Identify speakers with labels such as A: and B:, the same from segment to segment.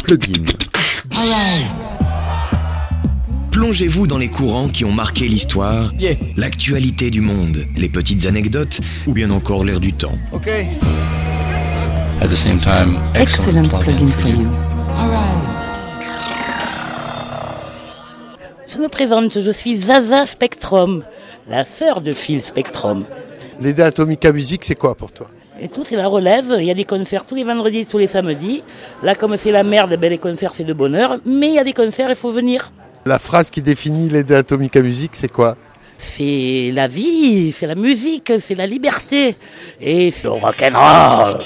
A: Plugin.
B: Plongez-vous dans les courants qui ont marqué l'histoire, l'actualité du monde, les petites anecdotes ou bien encore l'air du temps.
C: At the same time,
D: excellent plugin for you.
E: Je me présente, je suis Zaza Spectrum, la sœur de Phil Spectrum.
F: Leda Atomica Music, c'est quoi pour toi?
E: Et tout, c'est la relève. Il y a des concerts tous les vendredis, tous les samedis. Là, comme c'est la merde, ben, les concerts, c'est de bonheur. Mais il y a des concerts, il faut venir.
F: La phrase qui définit Leda Atomica Music, c'est quoi?
E: C'est la vie, c'est la musique, c'est la liberté. Et c'est le rock'n'roll.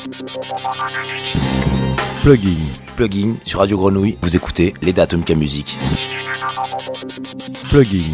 A: Plugin sur Radio Grenouille. Vous écoutez Leda Atomica Music.
F: Plugin.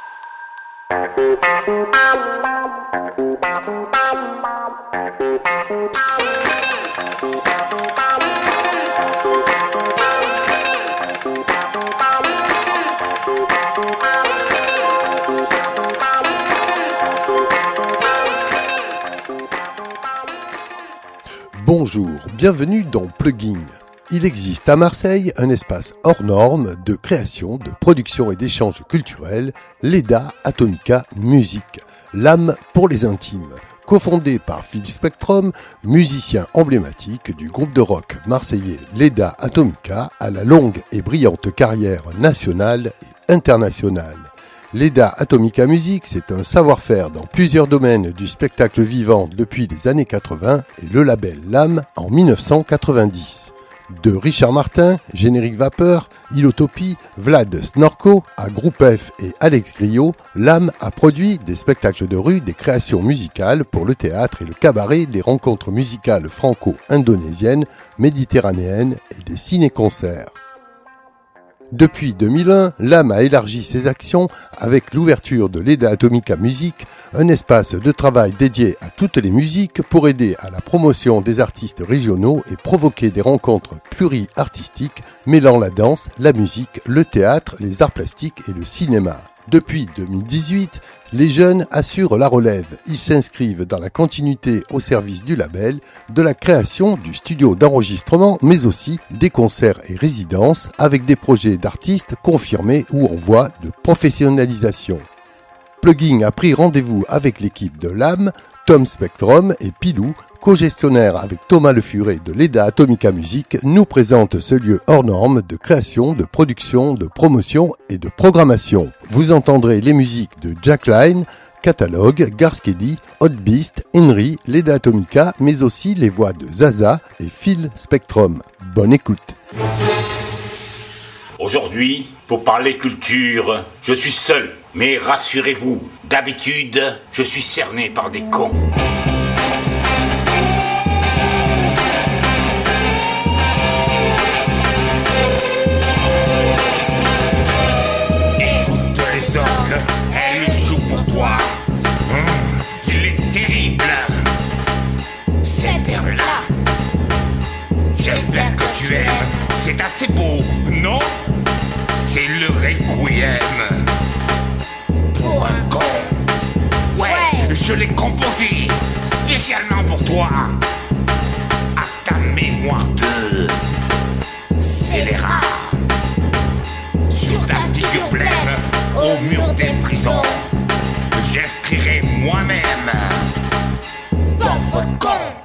F: Bonjour, bienvenue dans Plugin. Il existe à Marseille un espace hors norme de création, de production et d'échanges culturels, Leda Atomica Music, l'âme pour les intimes. Cofondé par Phil Spectrum, musicien emblématique du groupe de rock marseillais Leda Atomica, à la longue et brillante carrière nationale et internationale. Leda Atomica Music, c'est un savoir-faire dans plusieurs domaines du spectacle vivant depuis les années 80 et le label L'Âme en 1990. De Richard Martin, Générique Vapeur, Ilotopie, Vlad Snorko, à Groupe F et Alex Griot, L'Âme a produit des spectacles de rue, des créations musicales pour le théâtre et le cabaret, des rencontres musicales franco-indonésiennes, méditerranéennes et des ciné-concerts. Depuis 2001, L'Âme a élargi ses actions avec l'ouverture de Leda Atomica Music, un espace de travail dédié à toutes les musiques pour aider à la promotion des artistes régionaux et provoquer des rencontres pluri-artistiques mêlant la danse, la musique, le théâtre, les arts plastiques et le cinéma. Depuis 2018, les jeunes assurent la relève. Ils s'inscrivent dans la continuité au service du label, de la création du studio d'enregistrement, mais aussi des concerts et résidences avec des projets d'artistes confirmés ou en voie de professionnalisation. Plugin a pris rendez-vous avec l'équipe de L'Âme, Tom Spectrum et Pilou, co-gestionnaire avec Thomas Le Furet de Leda Atomica Music, nous présente ce lieu hors norme de création, de production, de promotion et de programmation. Vous entendrez les musiques de Jack Line, Catalogue, Garskelly, Hot Beast, Henry, Leda Atomica, mais aussi les voix de Zaza et Phil Spectrum. Bonne écoute.
G: Aujourd'hui, pour parler culture, je suis seul. Mais rassurez-vous, d'habitude, je suis cerné par des cons. Écoute les orques, elles jouent pour toi. Il est terrible, cet air-là. J'espère que tu aimes, c'est assez beau, non? C'est le requiem pour un con. Ouais, je l'ai composé spécialement pour toi. À ta mémoire de scélérat. Sur ta figure pleine, au mur des prisons, j'inscrirai moi-même pauvre con.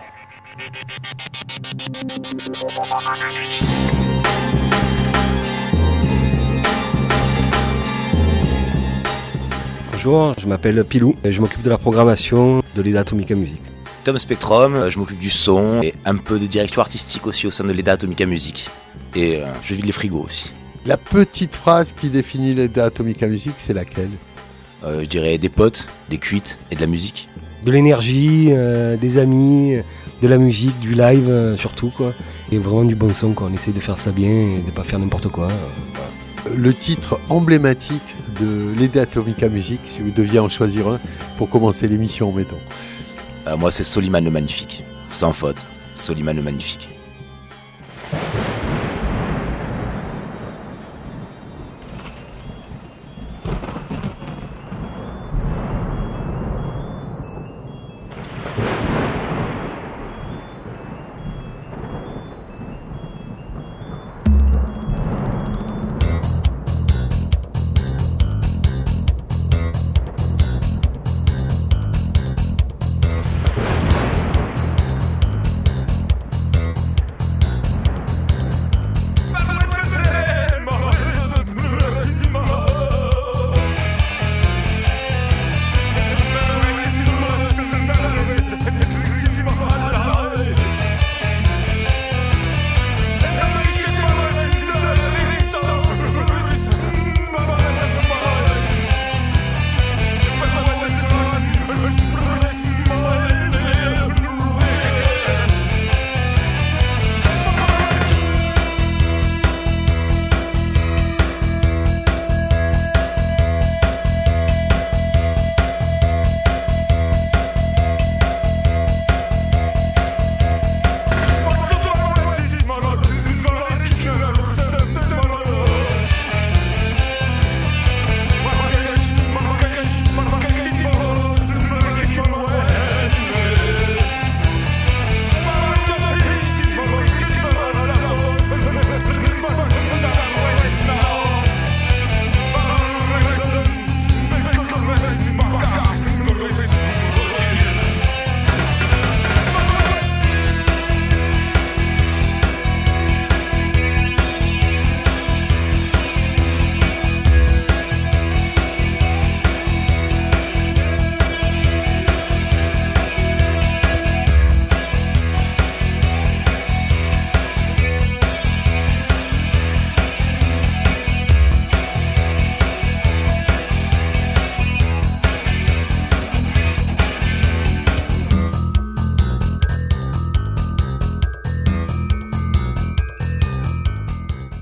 H: Bonjour, je m'appelle Pilou et je m'occupe de la programmation de Leda Atomica Music.
A: Tom Spectrum, je m'occupe du son et un peu de direction artistique aussi au sein de Leda Atomica Music. Et je vide les frigos aussi.
F: La petite phrase qui définit Leda Atomica Music, c'est laquelle?
A: Je dirais des potes, des cuites et de la musique.
H: De l'énergie, des amis, de la musique, du live surtout quoi. Et vraiment du bon son quoi. On essaie de faire ça bien et de pas faire n'importe quoi. Voilà.
F: Le titre emblématique de Leda Atomica Music, si vous deviez en choisir un pour commencer l'émission, mettons.
A: Moi c'est Soliman le Magnifique, sans faute, Soliman le Magnifique.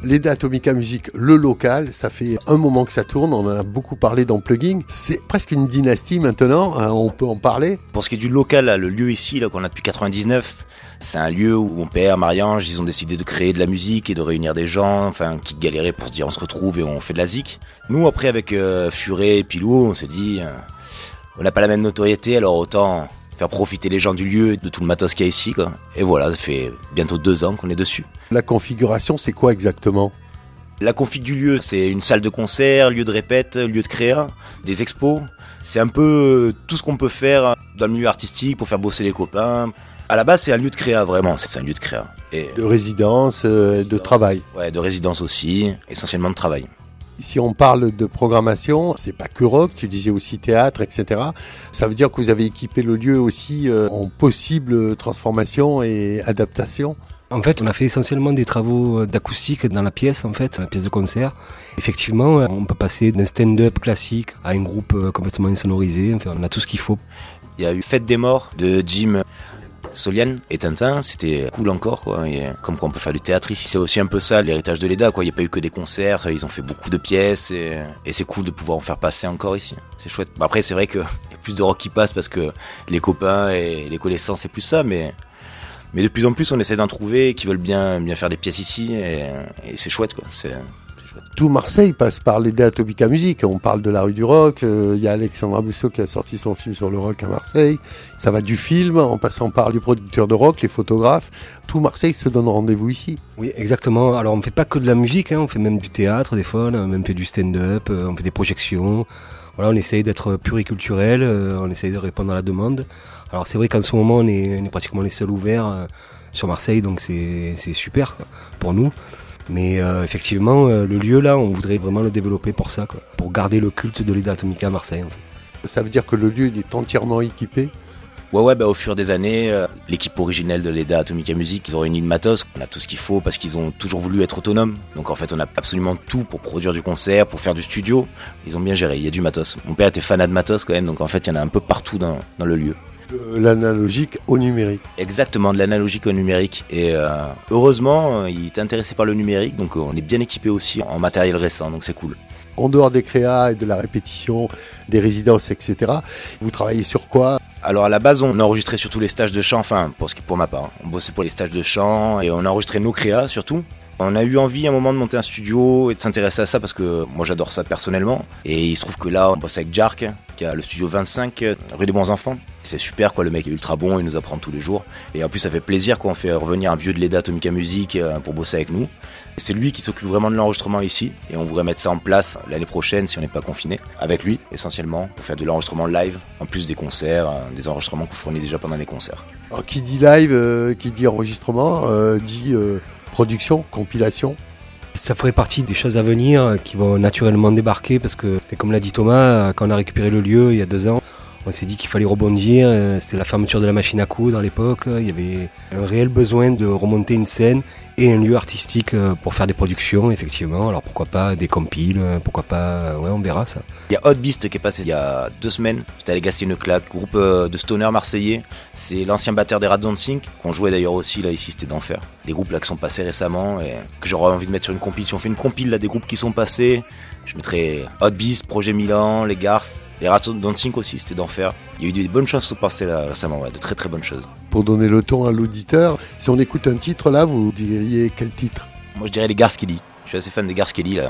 F: Leda Atomica Music, le local, ça fait un moment que ça tourne, on en a beaucoup parlé dans Plugging. C'est presque une dynastie maintenant, hein, on peut en parler.
A: Pour ce qui est du local, là, le lieu ici, là, qu'on a depuis 99, c'est un lieu où mon père, Marie-Ange, ils ont décidé de créer de la musique et de réunir des gens, enfin, qui galéraient pour se dire on se retrouve et on fait de la zik. Nous, après, avec Furet et Pilou, on s'est dit, on n'a pas la même notoriété, alors autant faire profiter les gens du lieu, de tout le matos qu'il y a ici, quoi. Et voilà, ça fait bientôt 2 ans qu'on est dessus.
F: La configuration, c'est quoi exactement ?
A: La config du lieu, c'est une salle de concert, lieu de répète, lieu de créa, des expos. C'est un peu tout ce qu'on peut faire dans le milieu artistique pour faire bosser les copains. À la base, c'est un lieu de créa, vraiment, c'est un lieu de créa. Et
F: de résidence, de travail.
A: Ouais, de résidence aussi, essentiellement de travail.
F: Si on parle de programmation, c'est pas que rock, tu disais aussi théâtre, etc. Ça veut dire que vous avez équipé le lieu aussi en possible transformation et adaptation.
H: En fait, on a fait essentiellement des travaux d'acoustique dans la pièce, la pièce de concert. Effectivement, on peut passer d'un stand-up classique à un groupe complètement insonorisé. Enfin, on a tout ce qu'il faut.
A: Il y a eu Fête des Morts de Jim Solian et Tintin, c'était cool encore, quoi. Et comme quoi on peut faire du théâtre ici. C'est aussi un peu ça, l'héritage de Leda, quoi. Il n'y a pas eu que des concerts, ils ont fait beaucoup de pièces et c'est cool de pouvoir en faire passer encore ici. C'est chouette. Après, c'est vrai qu'il y a plus de rock qui passe parce que les copains et les connaissances, c'est plus ça, mais de plus en plus, on essaie d'en trouver qui veulent bien faire des pièces ici et c'est chouette, quoi. C'est chouette.
F: Tout Marseille passe par Leda Atomica Music. On parle de la rue du rock. Il y a Alexandra Bousseau qui a sorti son film sur le rock à Marseille. Ça va du film en passant par les producteurs de rock, les photographes. Tout Marseille se donne rendez-vous ici.
H: Oui, exactement. Alors on ne fait pas que de la musique, on fait même du théâtre des fois. On a même fait du stand-up, on fait des projections. Voilà, on essaye d'être pluriculturel, on essaye de répondre à la demande. Alors c'est vrai qu'en ce moment on est pratiquement les seuls ouverts sur Marseille, donc c'est super, quoi, pour nous. Mais effectivement, le lieu là, on voudrait vraiment le développer pour ça, quoi, pour garder le culte de Leda Atomica à Marseille. En fait.
F: Ça veut dire que le lieu il est entièrement équipé ?
A: Ouais, au fur des années, l'équipe originelle de Leda Atomica Music, ils ont réuni le matos. On a tout ce qu'il faut parce qu'ils ont toujours voulu être autonomes. Donc en fait, on a absolument tout pour produire du concert, pour faire du studio. Ils ont bien géré, il y a du matos. Mon père était fanat de matos quand même, donc en fait, il y en a un peu partout dans le lieu.
F: De l'analogique au numérique.
A: Exactement, de l'analogique au numérique. Et heureusement, il est intéressé par le numérique, donc on est bien équipé aussi en matériel récent, donc c'est cool.
F: En dehors des créas et de la répétition, des résidences, etc., vous travaillez sur quoi ?
A: Alors à la base, on enregistrait surtout les stages de chant, pour ma part. On bossait pour les stages de chant et on enregistrait nos créas surtout. On a eu envie à un moment de monter un studio et de s'intéresser à ça parce que moi j'adore ça personnellement. Et il se trouve que là, on bosse avec Jark, qui a le studio 25, rue des Bons Enfants. C'est super, quoi, le mec est ultra bon, il nous apprend tous les jours. Et en plus, ça fait plaisir qu'on fait revenir un vieux de Leda Atomica Music pour bosser avec nous. Et c'est lui qui s'occupe vraiment de l'enregistrement ici. Et on voudrait mettre ça en place l'année prochaine, si on n'est pas confiné, avec lui, essentiellement, pour faire de l'enregistrement live, en plus des concerts, des enregistrements qu'on fournit déjà pendant les concerts.
F: Alors, qui dit live, qui dit enregistrement, dit production, compilation.
H: Ça ferait partie des choses à venir qui vont naturellement débarquer parce que, comme l'a dit Thomas, quand on a récupéré le lieu il y a 2 ans, on s'est dit qu'il fallait rebondir. C'était la fermeture de la machine à coudre à l'époque. Il y avait un réel besoin de remonter une scène et un lieu artistique pour faire des productions, effectivement. Alors pourquoi pas des compiles, pourquoi pas... Ouais, on verra ça.
A: Il y a Hot Beast qui est passé il y a 2 semaines. J'étais allé gasser une claque. Groupe de stoner marseillais. C'est l'ancien batteur des Rats Don't Sink, qu'on jouait d'ailleurs aussi là ici, c'était d'enfer. Des groupes là qui sont passés récemment et que j'aurais envie de mettre sur une compile. Si on fait une compile là des groupes qui sont passés, je mettrais Hot Beast, Projet Milan, les Garces. Les Rats Don't Sink aussi, c'était d'enfer. Il y a eu des bonnes choses qui sont passées là récemment, ouais, de très très bonnes choses.
F: Pour donner le ton à l'auditeur, si on écoute un titre là, vous diriez quel titre ?
A: Moi je dirais les Garces Kelly. Je suis assez fan des Garces Kelly là.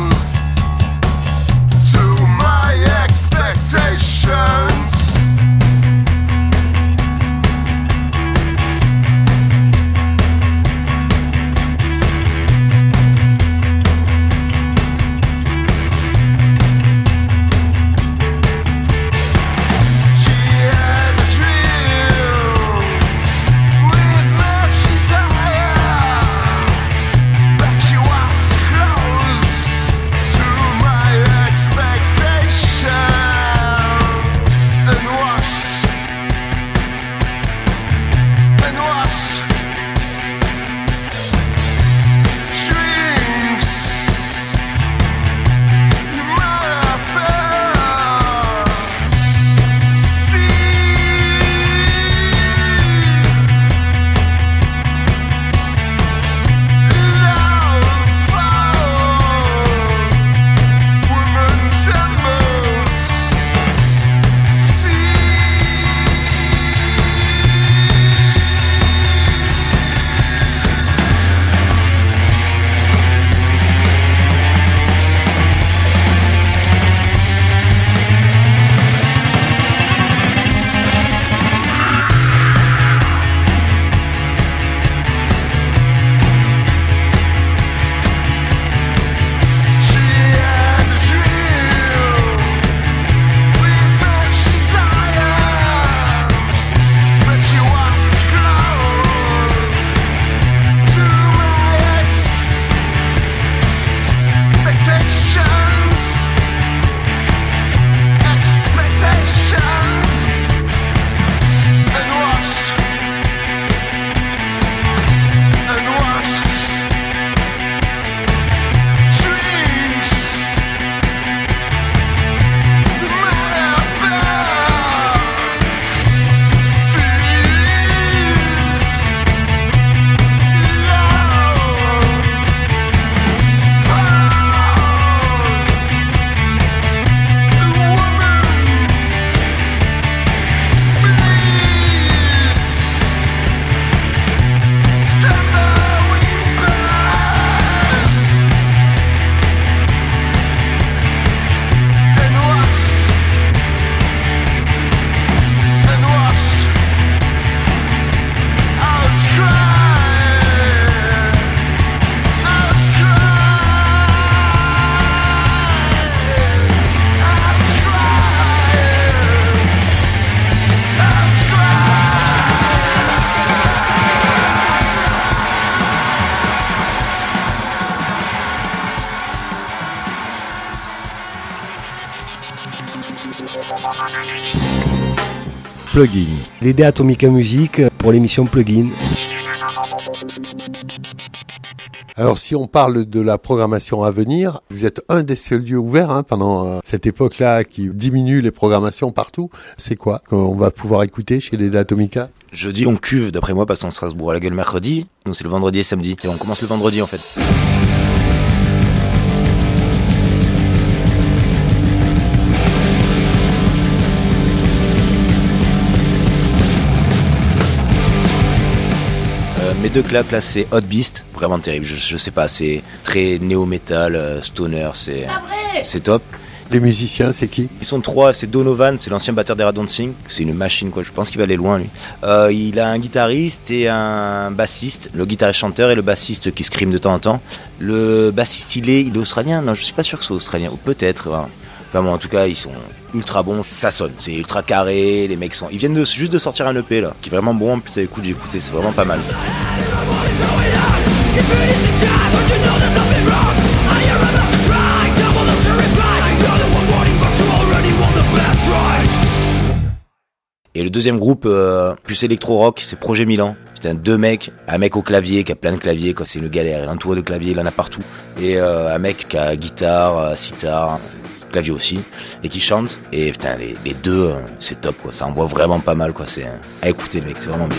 G: Expectations
F: Plugin.
H: L'EDA Atomica Music pour l'émission Plugin.
F: Alors si on parle de la programmation à venir, vous êtes un des seuls lieux ouverts pendant cette époque-là qui diminue les programmations partout. C'est quoi qu'on va pouvoir écouter chez l'EDA Atomica ?
A: Jeudi, on cuve, d'après moi, parce qu'on sera à Strasbourg à la gueule mercredi. Nous, c'est le vendredi et samedi. Et on commence le vendredi, en fait. Mes deux claps là, c'est Hot Beast, vraiment terrible, je sais pas, c'est très néo-metal, stoner, c'est top.
F: Les musiciens, c'est qui ?
A: Ils sont trois, c'est Donovan, c'est l'ancien batteur d'Era Dancing, c'est une machine quoi, je pense qu'il va aller loin lui. Il a un guitariste et un bassiste, le guitariste chanteur et le bassiste qui scream de temps en temps. Le bassiste il est australien, non je suis pas sûr que c'est australien, ou peut-être, voilà. Enfin bon, en tout cas, ils sont ultra bons, ça sonne, c'est ultra carré, les mecs ils viennent juste de sortir un EP là, qui est vraiment bon, en plus écoute, j'ai écouté, c'est vraiment pas mal. Et le deuxième groupe, plus électro-rock, c'est Projet Milan. C'est deux mecs, un mec au clavier qui a plein de claviers, quoi, c'est une galère, il est entouré de claviers, il en a partout. Et un mec qui a guitare, sitar, clavier aussi, et qui chante. Et putain, les deux, c'est top, quoi, ça envoie vraiment pas mal, quoi, c'est à écouter, mec, c'est vraiment bien.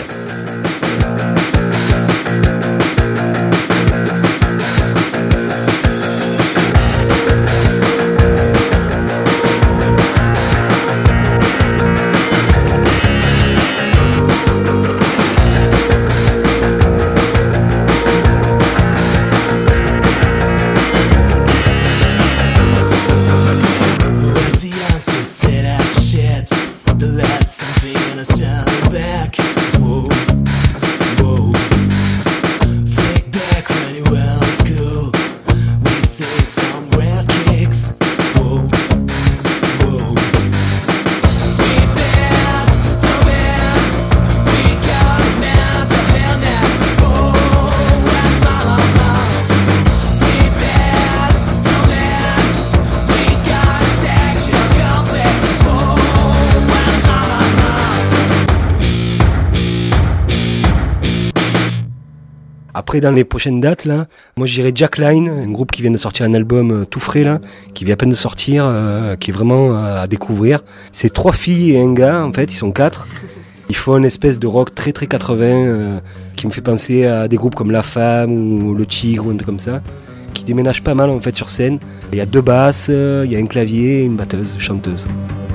H: Après, dans les prochaines dates, là, moi, j'irai Jack Line, un groupe qui vient de sortir un album tout frais, là, qui vient à peine de sortir, qui est vraiment à découvrir. C'est 3 filles et un gars, en fait, ils sont 4. Ils font une espèce de rock très, très 80, qui me fait penser à des groupes comme La Femme ou Le Tigre ou un truc comme ça, qui déménagent pas mal, en fait, sur scène. Il y a 2 basses, il y a un clavier et une batteuse, chanteuse.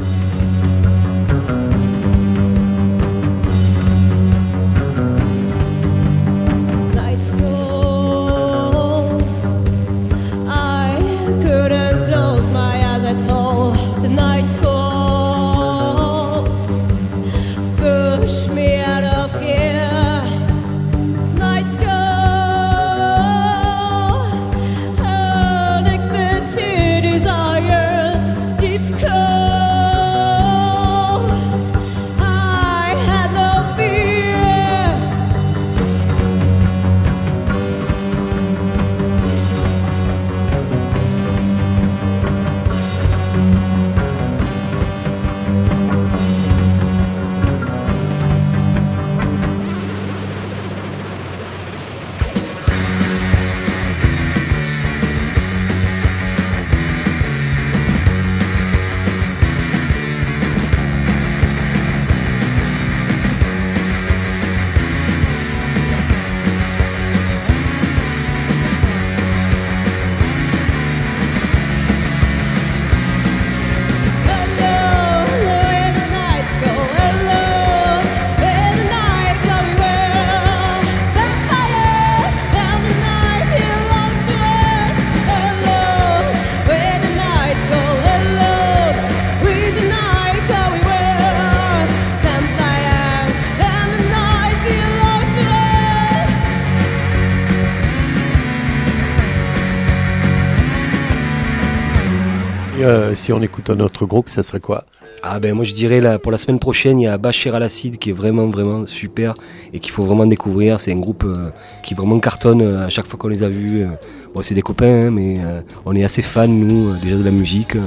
F: Si on écoute un autre groupe, ça serait quoi ?
H: Ah ben moi je dirais là, pour la semaine prochaine, il y a Bachir Al-Assad qui est vraiment vraiment super et qu'il faut vraiment découvrir. C'est un groupe qui vraiment cartonne à chaque fois qu'on les a vus. Bon, c'est des copains, mais on est assez fans nous déjà de la musique.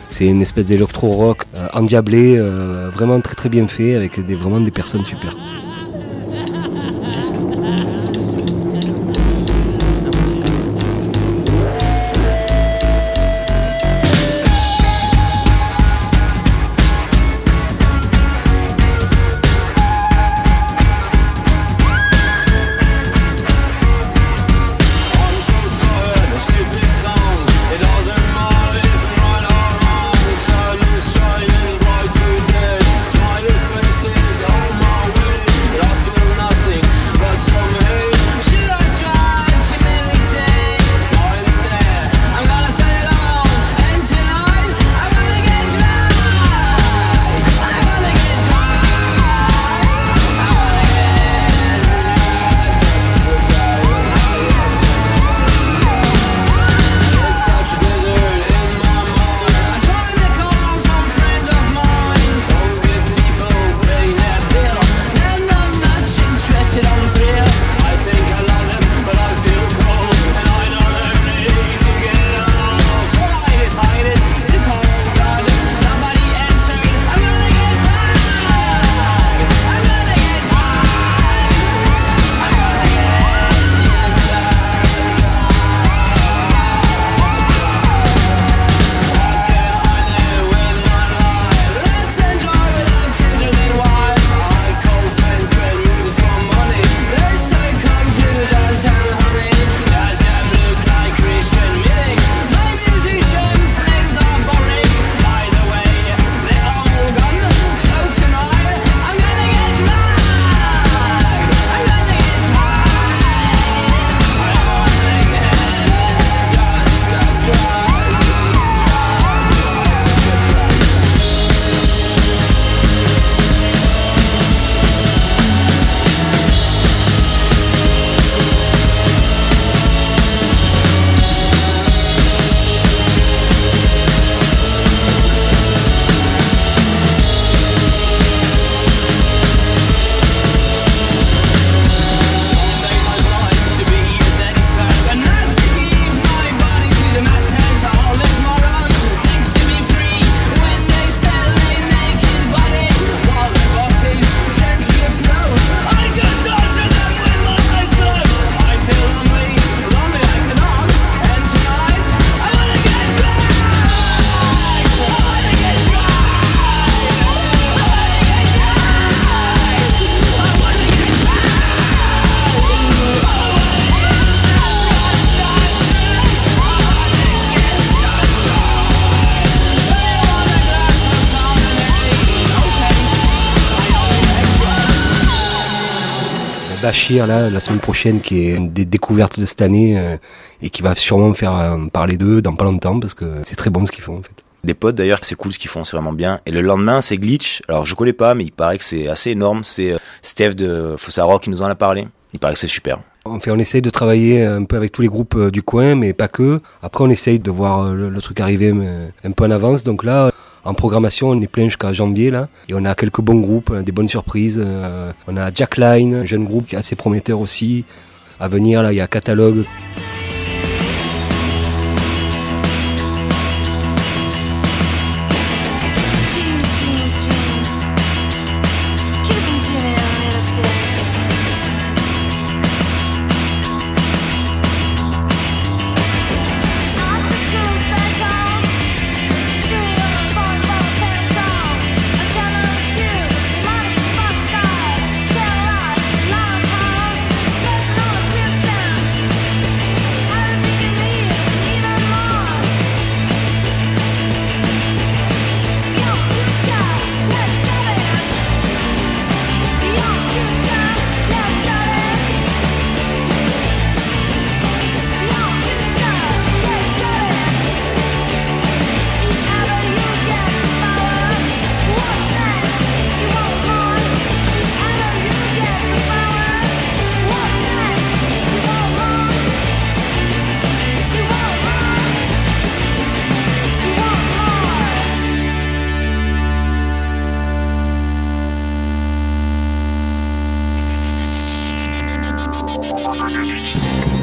H: C'est une espèce d'électro-rock endiablé, vraiment très très bien fait, avec vraiment des personnes super. Bachir là, la semaine prochaine, qui est une des découvertes de cette année et qui va sûrement me faire parler d'eux dans pas longtemps parce que c'est très bon ce qu'ils font en fait.
A: Des potes d'ailleurs, c'est cool ce qu'ils font, c'est vraiment bien. Et le lendemain, c'est Glitch. Alors je connais pas, mais il paraît que c'est assez énorme. C'est Steph de Fossa Rock qui nous en a parlé. Il paraît que c'est super.
H: On essaye de travailler un peu avec tous les groupes du coin, mais pas que. Après, on essaye de voir le truc arriver un peu en avance. Donc là, en programmation, on est plein jusqu'à janvier là. Et on a quelques bons groupes, des bonnes surprises. On a Jackline, un jeune groupe qui est assez prometteur aussi. À venir, là, il y a Catalogue.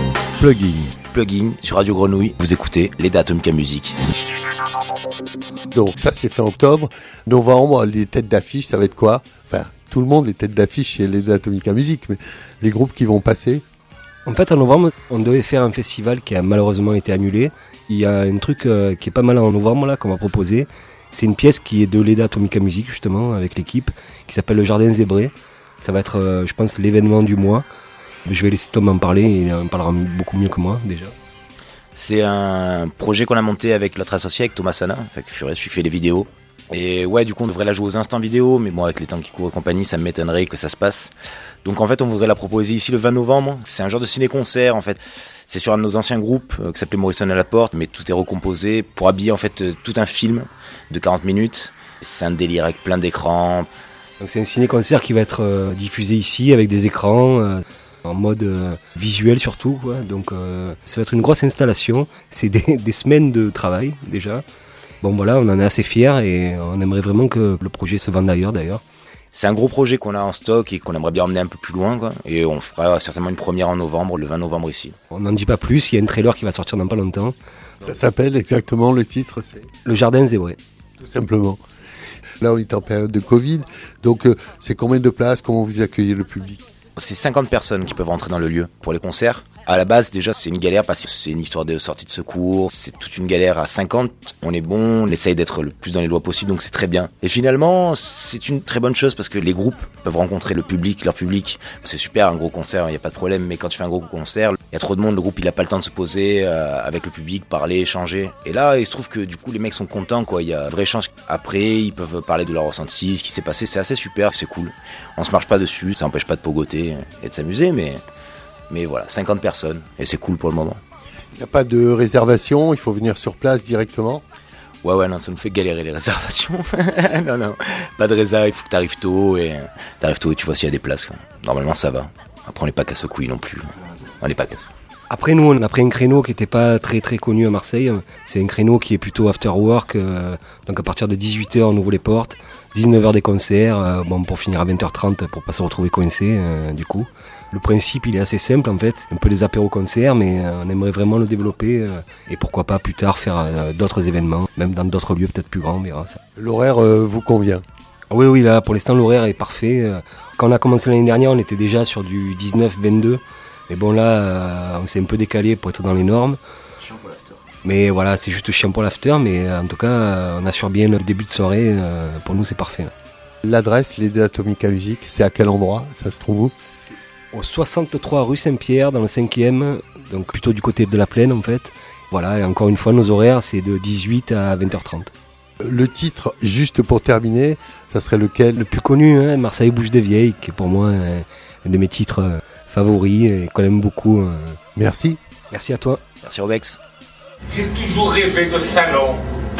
F: Plugin
A: sur Radio Grenouille. Vous écoutez Leda Atomica Music.
F: Donc ça c'est fin octobre. Novembre, les têtes d'affiche, ça va être quoi? Enfin, tout le monde les têtes d'affiche chez les Atomica Music, mais les groupes qui vont passer.
H: En fait, en novembre, on devait faire un festival qui a malheureusement été annulé. Il y a un truc qui est pas mal en novembre là qu'on va proposer. C'est une pièce qui est de l'EDA Atomica Music justement avec l'équipe qui s'appelle Le Jardin Zébré. Ça va être, je pense, l'événement du mois. Je vais laisser Tom en parler, il en parlera beaucoup mieux que moi déjà.
A: C'est un projet qu'on a monté avec notre associé, avec Thomas Sana, avec Furet, je fait les vidéos. Et ouais, du coup, on devrait la jouer aux instants vidéo, mais bon, avec les temps qui courent et compagnie, ça m'étonnerait que ça se passe. Donc en fait, on voudrait la proposer ici le 20 novembre. C'est un genre de ciné-concert, en fait. C'est sur un de nos anciens groupes qui s'appelait Morrison à la porte, mais tout est recomposé pour habiller en fait tout un film de 40 minutes. C'est un délire avec plein d'écrans.
H: Donc c'est un ciné-concert qui va être diffusé ici avec des écrans en mode visuel surtout, quoi. Donc ça va être une grosse installation. C'est des semaines de travail déjà. Bon voilà, on en est assez fiers et on aimerait vraiment que le projet se vende ailleurs d'ailleurs.
A: C'est un gros projet qu'on a en stock et qu'on aimerait bien emmener un peu plus loin, quoi. Et on fera certainement une première en novembre, le 20 novembre ici.
H: On n'en dit pas plus, il y a une trailer qui va sortir dans pas longtemps.
F: Ça s'appelle exactement, le titre, c'est
H: Le Jardin Zébré.
F: Tout simplement. Là, on est en période de Covid, donc c'est combien de places, comment vous accueillez le public?
A: C'est 50 personnes qui peuvent rentrer dans le lieu pour les concerts. À la base, déjà, c'est une galère parce que c'est une histoire de sortie de secours. C'est toute une galère à 50. On est bon, on essaye d'être le plus dans les lois possible, donc c'est très bien. Et finalement, c'est une très bonne chose parce que les groupes peuvent rencontrer le public, leur public. C'est super, un gros concert, il n'y a pas de problème. Mais quand tu fais un gros concert, il y a trop de monde, le groupe, il n'a pas le temps de se poser avec le public, parler, échanger. Et là, il se trouve que du coup, les mecs sont contents, quoi. Il y a vraie chance. Après, ils peuvent parler de leur ressenti, ce qui s'est passé. C'est assez super, c'est cool. On se marche pas dessus, ça n'empêche pas de pogoter et de s'amuser, mais voilà, 50 personnes, et c'est cool pour le moment.
F: Il n'y a pas de réservation, il faut venir sur place directement?
A: Ouais, non, ça nous fait galérer les réservations. non, pas de réserve, il faut que t'arrives tôt, et tu vois s'il y a des places, quoi. Normalement, ça va. Après, on n'est pas casse-couilles non plus. On n'est pas casse.
H: Après, nous, on a pris un créneau qui n'était pas très très connu à Marseille. C'est un créneau qui est plutôt after work, donc à partir de 18h, on ouvre les portes, 19h des concerts, pour finir à 20h30 pour pas se retrouver coincé, du coup. Le principe, il est assez simple en fait, un peu des apéros-concerts, mais on aimerait vraiment le développer et pourquoi pas plus tard faire d'autres événements, même dans d'autres lieux peut-être plus grands, on verra ça.
F: L'horaire vous convient?
H: Oui, là pour l'instant l'horaire est parfait. Quand on a commencé l'année dernière, on était déjà sur du 19-22, mais bon là, on s'est un peu décalé pour être dans les normes.
A: Chiant pour l'after.
H: Mais voilà, c'est juste chiant pour l'after, mais en tout cas, on assure bien le début de soirée, pour nous c'est parfait.
F: L'adresse, les Atomica Music, c'est à quel endroit? Ça se trouve où?
H: Au 63 rue Saint-Pierre, dans le 5e, donc plutôt du côté de la plaine en fait. Voilà, et encore une fois, nos horaires, c'est de 18 à 20h30.
F: Le titre, juste pour terminer, ça serait lequel?
H: Le plus connu, Marseille Bouche des Vieilles, qui est pour moi un de mes titres favoris et qu'on aime beaucoup.
F: Merci.
H: Merci à toi.
A: Merci Robex.
G: J'ai toujours rêvé de salon,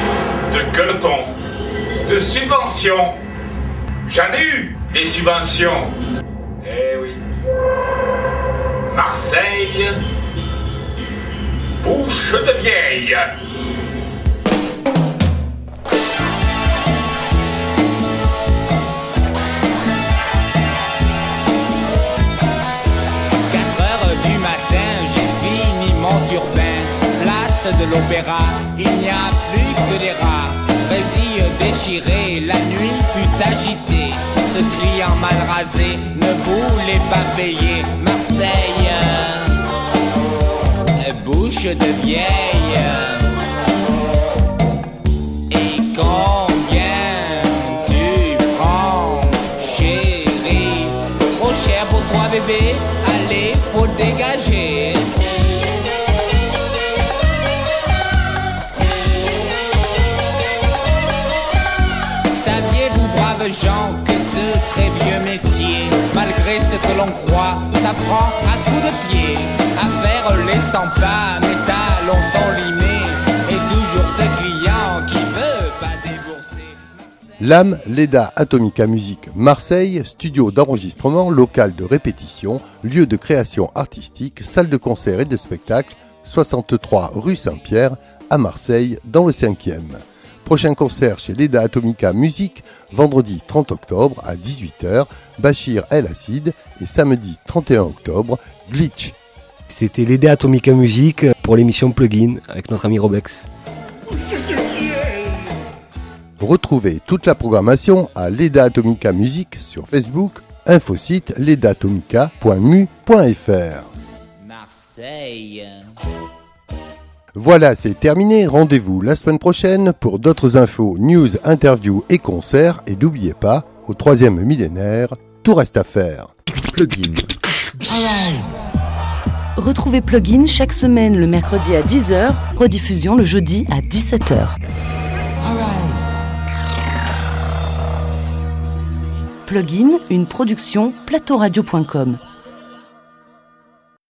G: de gueuleton, de subventions. J'en ai eu des subventions. Eh oui. Marseille, Bouche de Vieille.
C: De l'opéra, il n'y a plus que des rats. Vas-y déchiré, la nuit fut agitée. Ce client mal rasé ne voulait pas payer. Marseille, bouche de vieille. Et combien tu prends, chérie? Trop cher pour toi bébé, allez, faut dégager. Gens que ce très vieux métier, malgré ce que l'on croit, ça prend à coups de pied. À faire les 100 pas, mes talons sont limés, et toujours ce client qui veut pas débourser.
F: LAM, l'EDA Atomica Music Marseille, studio d'enregistrement, local de répétition, lieu de création artistique, salle de concert et de spectacle, 63 rue Saint-Pierre, à Marseille, dans le 5e. Prochain concert chez l'EDA Atomica Music, vendredi 30 octobre à 18h, Bachir El Acid, et samedi 31 octobre, Glitch.
H: C'était l'EDA Atomica Music pour l'émission Plugin avec notre ami Robex.
F: Retrouvez toute la programmation à Leda Atomica Musique sur Facebook, infosite ledaatomica.mu.fr.
C: Marseille.
F: Voilà, c'est terminé. Rendez-vous la semaine prochaine pour d'autres infos, news, interviews et concerts. Et n'oubliez pas, au 3e millénaire, tout reste à faire.
B: Plugin.
D: Retrouvez Plugin chaque semaine le mercredi à 10h, rediffusion le jeudi à 17h. Plugin, une production plateauradio.com.